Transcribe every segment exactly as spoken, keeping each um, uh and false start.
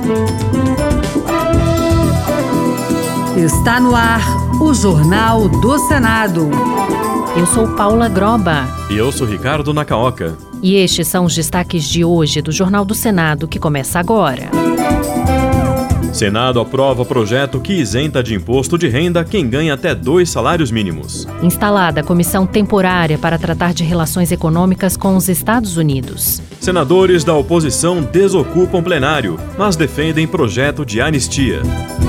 Está no ar o Jornal do Senado. Eu sou Paula Groba. E eu sou Ricardo Nacaoca. E estes são os destaques de hoje do Jornal do Senado, que começa agora. Senado aprova projeto que isenta de imposto de renda quem ganha até dois salários mínimos. Instalada a comissão temporária para tratar de relações econômicas com os Estados Unidos. Senadores da oposição desocupam plenário, mas defendem projeto de anistia.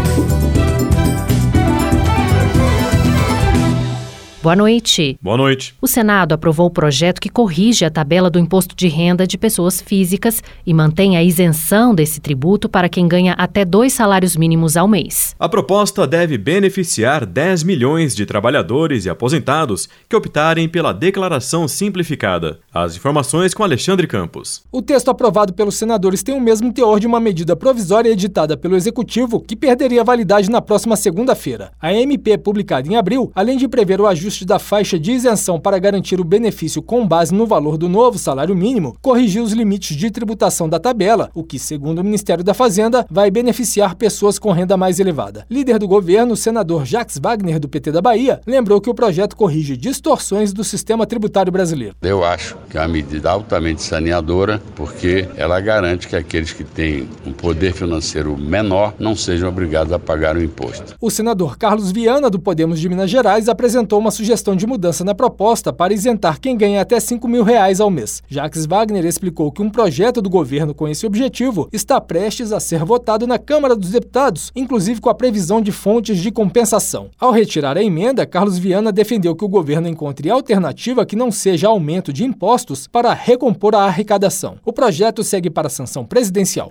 Boa noite. Boa noite. O Senado aprovou o projeto que corrige a tabela do imposto de renda de pessoas físicas e mantém a isenção desse tributo para quem ganha até dois salários mínimos ao mês. A proposta deve beneficiar dez milhões de trabalhadores e aposentados que optarem pela declaração simplificada. As informações com Alexandre Campos. O texto aprovado pelos senadores tem o mesmo teor de uma medida provisória editada pelo Executivo que perderia validade na próxima segunda-feira. A M P, publicada em abril, além de prever o ajuste da faixa de isenção para garantir o benefício com base no valor do novo salário mínimo, corrigiu os limites de tributação da tabela, o que, segundo o Ministério da Fazenda, vai beneficiar pessoas com renda mais elevada. Líder do governo, o senador Jacques Wagner, do P T da Bahia, lembrou que o projeto corrige distorções do sistema tributário brasileiro. Eu acho que é uma medida altamente saneadora, porque ela garante que aqueles que têm um poder financeiro menor não sejam obrigados a pagar o imposto. O senador Carlos Viana, do Podemos de Minas Gerais, apresentou uma sugestão de mudança na proposta para isentar quem ganha até cinco mil reais ao mês. Jacques Wagner explicou que um projeto do governo com esse objetivo está prestes a ser votado na Câmara dos Deputados, inclusive com a previsão de fontes de compensação. Ao retirar a emenda, Carlos Viana defendeu que o governo encontre alternativa que não seja aumento de impostos para recompor a arrecadação. O projeto segue para a sanção presidencial.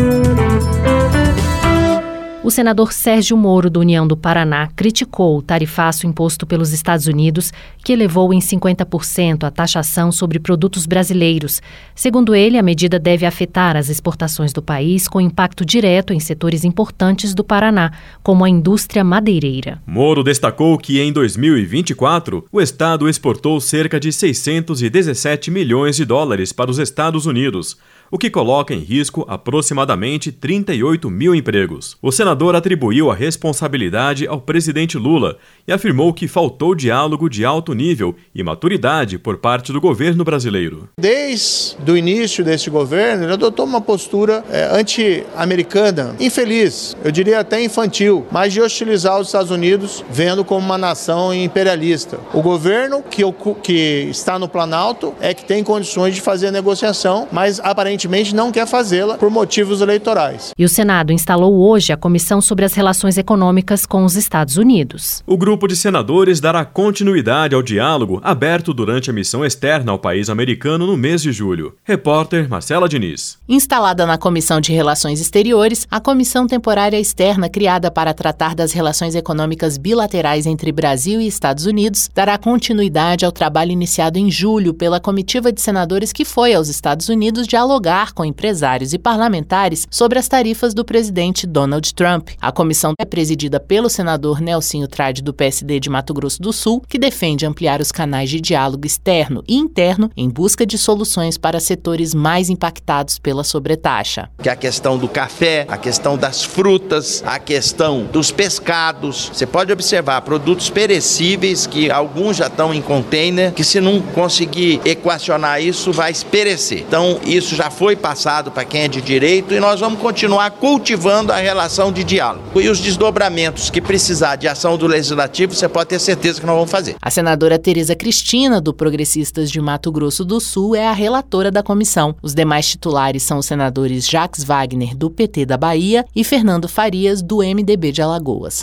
O senador Sérgio Moro, do União do Paraná, criticou o tarifaço imposto pelos Estados Unidos, que elevou em cinquenta por cento a taxação sobre produtos brasileiros. Segundo ele, a medida deve afetar as exportações do país, com impacto direto em setores importantes do Paraná, como a indústria madeireira. Moro destacou que, em dois mil e vinte e quatro, o Estado exportou cerca de seiscentos e dezessete milhões de dólares para os Estados Unidos, o que coloca em risco aproximadamente trinta e oito mil empregos. O senador atribuiu a responsabilidade ao presidente Lula e afirmou que faltou diálogo de alto nível e maturidade por parte do governo brasileiro. Desde o início desse governo, ele adotou uma postura é, anti-americana, infeliz, eu diria até infantil, mas de hostilizar os Estados Unidos, vendo como uma nação imperialista. O governo que, que está no Planalto é que tem condições de fazer a negociação, mas aparentemente não quer fazê-la por motivos eleitorais. E o Senado instalou hoje a Comissão sobre as Relações Econômicas com os Estados Unidos. O grupo de senadores dará continuidade ao diálogo aberto durante a missão externa ao país americano no mês de julho. Repórter Marcela Diniz. Instalada na Comissão de Relações Exteriores, a Comissão Temporária Externa, criada para tratar das relações econômicas bilaterais entre Brasil e Estados Unidos, dará continuidade ao trabalho iniciado em julho pela comitiva de senadores que foi aos Estados Unidos dialogar com empresários e parlamentares sobre as tarifas do presidente Donald Trump. A comissão é presidida pelo senador Nelsinho Trade, do P S D de Mato Grosso do Sul, que defende ampliar os canais de diálogo externo e interno em busca de soluções para setores mais impactados pela sobretaxa. Que a questão do café, a questão das frutas, a questão dos pescados. Você pode observar produtos perecíveis que alguns já estão em container, que se não conseguir equacionar isso, vai perecer. Então, isso já foi passado para quem é de direito e nós vamos continuar cultivando a relação de diálogo. E os desdobramentos que precisar de ação do Legislativo, você pode ter certeza que nós vamos fazer. A senadora Tereza Cristina, do Progressistas de Mato Grosso do Sul, é a relatora da comissão. Os demais titulares são os senadores Jacques Wagner, do P T da Bahia, e Fernando Farias, do M D B de Alagoas.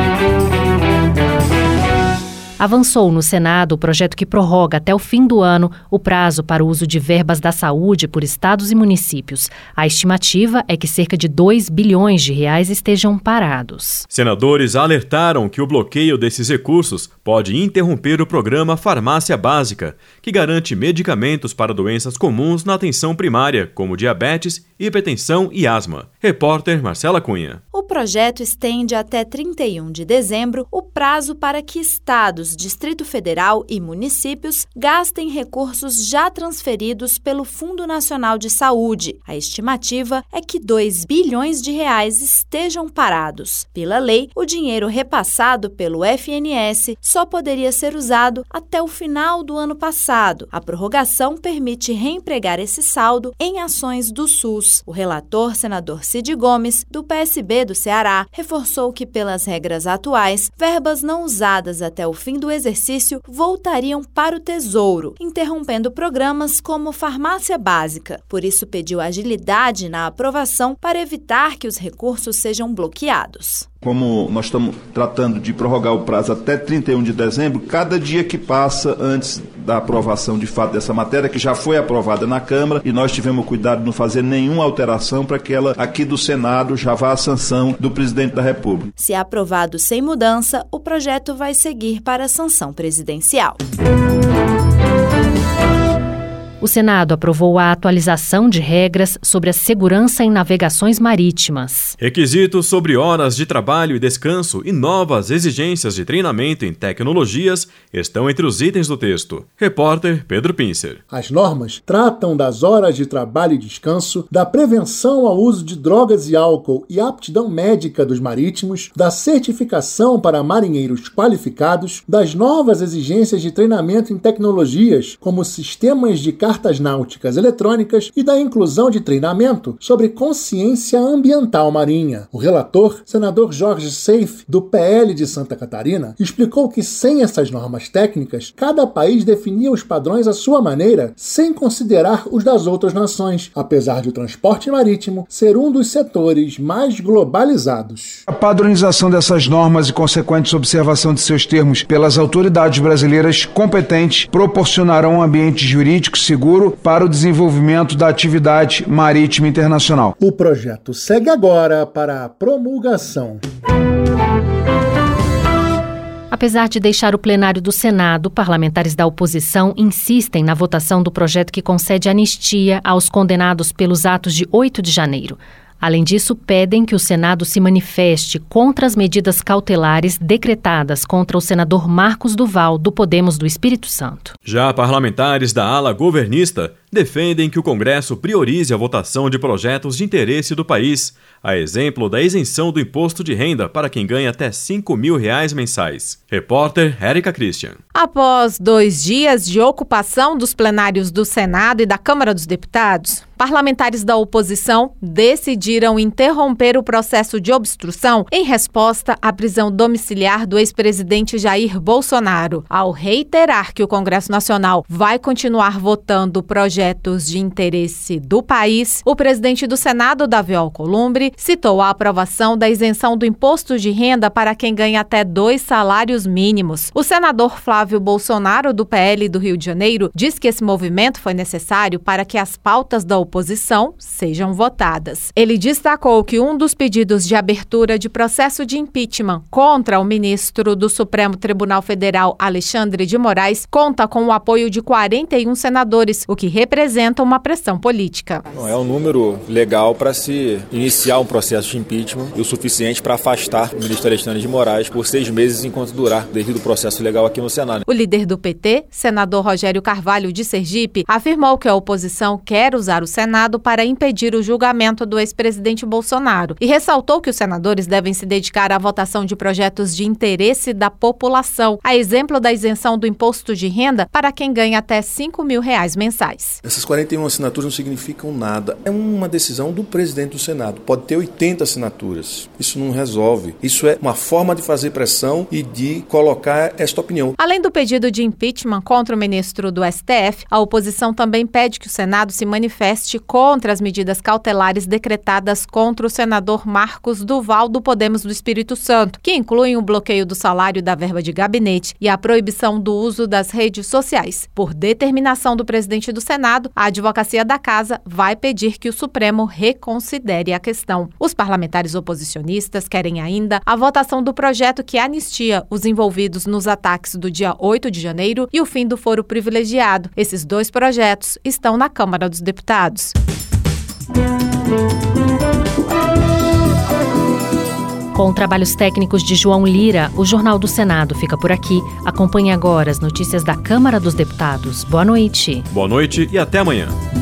Avançou no Senado o projeto que prorroga até o fim do ano o prazo para o uso de verbas da saúde por estados e municípios. A estimativa é que cerca de dois bilhões de reais estejam parados. Senadores alertaram que o bloqueio desses recursos pode interromper o programa Farmácia Básica, que garante medicamentos para doenças comuns na atenção primária, como diabetes, hipertensão e asma. Repórter Marcela Cunha. O projeto estende até trinta e um de dezembro o prazo para que estados estados, Distrito Federal e municípios gastem recursos já transferidos pelo Fundo Nacional de Saúde. A estimativa é que dois bilhões de reais estejam parados. Pela lei, o dinheiro repassado pelo F N S só poderia ser usado até o final do ano passado. A prorrogação permite reempregar esse saldo em ações do SUS. O relator, senador Cid Gomes, do P S B do Ceará, reforçou que, pelas regras atuais, verbas não usadas até o fim do exercício voltariam para o Tesouro, interrompendo programas como farmácia básica. Por isso, pediu agilidade na aprovação para evitar que os recursos sejam bloqueados. Como nós estamos tratando de prorrogar o prazo até trinta e um de dezembro, cada dia que passa antes da aprovação de fato dessa matéria, que já foi aprovada na Câmara, e nós tivemos cuidado de não fazer nenhuma alteração para que ela aqui do Senado já vá à sanção do presidente da República. Se aprovado sem mudança, o projeto vai seguir para a sanção presidencial. O Senado aprovou a atualização de regras sobre a segurança em navegações marítimas. Requisitos sobre horas de trabalho e descanso e novas exigências de treinamento em tecnologias estão entre os itens do texto. Repórter Pedro Pincer. As normas tratam das horas de trabalho e descanso, da prevenção ao uso de drogas e álcool e aptidão médica dos marítimos, da certificação para marinheiros qualificados, das novas exigências de treinamento em tecnologias, como sistemas de cartas náuticas eletrônicas e da inclusão de treinamento sobre consciência ambiental marinha. O relator, senador Jorge Seif, do P L de Santa Catarina, explicou que sem essas normas técnicas, cada país definia os padrões à sua maneira, sem considerar os das outras nações, apesar de o transporte marítimo ser um dos setores mais globalizados. A padronização dessas normas e consequente observação de seus termos pelas autoridades brasileiras competentes proporcionarão um ambiente jurídico seguro para o desenvolvimento da atividade marítima internacional. O projeto segue agora para a promulgação. Apesar de deixar o plenário do Senado, parlamentares da oposição insistem na votação do projeto que concede anistia aos condenados pelos atos de oito de janeiro. Além disso, pedem que o Senado se manifeste contra as medidas cautelares decretadas contra o senador Marcos Duval, do Podemos do Espírito Santo. Já parlamentares da ala governista defendem que o Congresso priorize a votação de projetos de interesse do país, a exemplo da isenção do imposto de renda para quem ganha até cinco mil reais mensais. Repórter Érica Christian. Após dois dias de ocupação dos plenários do Senado e da Câmara dos Deputados, parlamentares da oposição decidiram interromper o processo de obstrução em resposta à prisão domiciliar do ex-presidente Jair Bolsonaro. Ao reiterar que o Congresso Nacional vai continuar votando projetos de interesse do país, o presidente do Senado, Davi Alcolumbre, citou a aprovação da isenção do imposto de renda para quem ganha até dois salários mínimos. O senador Flávio Bolsonaro, do P L do Rio de Janeiro, diz que esse movimento foi necessário para que as pautas da oposição sejam votadas. Ele destacou que um dos pedidos de abertura de processo de impeachment contra o ministro do Supremo Tribunal Federal, Alexandre de Moraes, conta com o apoio de quarenta e um senadores, o que representa uma pressão política. É um número legal para se iniciar um processo de impeachment e o suficiente para afastar o ministro Alexandre de Moraes por seis meses enquanto durar o devido processo legal aqui no Senado. O líder do P T, senador Rogério Carvalho de Sergipe, afirmou que a oposição quer usar o Senado para impedir o julgamento do ex-presidente Bolsonaro e ressaltou que os senadores devem se dedicar à votação de projetos de interesse da população, a exemplo da isenção do imposto de renda para quem ganha até cinco mil reais mensais. Essas quarenta e uma assinaturas não significam nada. É uma decisão do presidente do Senado. Pode ter oitenta assinaturas. Isso não resolve. Isso é uma forma de fazer pressão e de colocar esta opinião. Além do pedido de impeachment contra o ministro do S T F, a oposição também pede que o Senado se manifeste contra as medidas cautelares decretadas contra o senador Marcos Duval, do Podemos do Espírito Santo, que incluem o bloqueio do salário da verba de gabinete e a proibição do uso das redes sociais. Por determinação do presidente do Senado, a Advocacia da Casa vai pedir que o Supremo reconsidere a questão. Os parlamentares oposicionistas querem ainda a votação do projeto que anistia os envolvidos nos ataques do dia oito de janeiro e o fim do foro privilegiado. Esses dois projetos estão na Câmara dos Deputados. Com trabalhos técnicos de João Lira, o Jornal do Senado fica por aqui. Acompanhe agora as notícias da Câmara dos Deputados. Boa noite. Boa noite e até amanhã.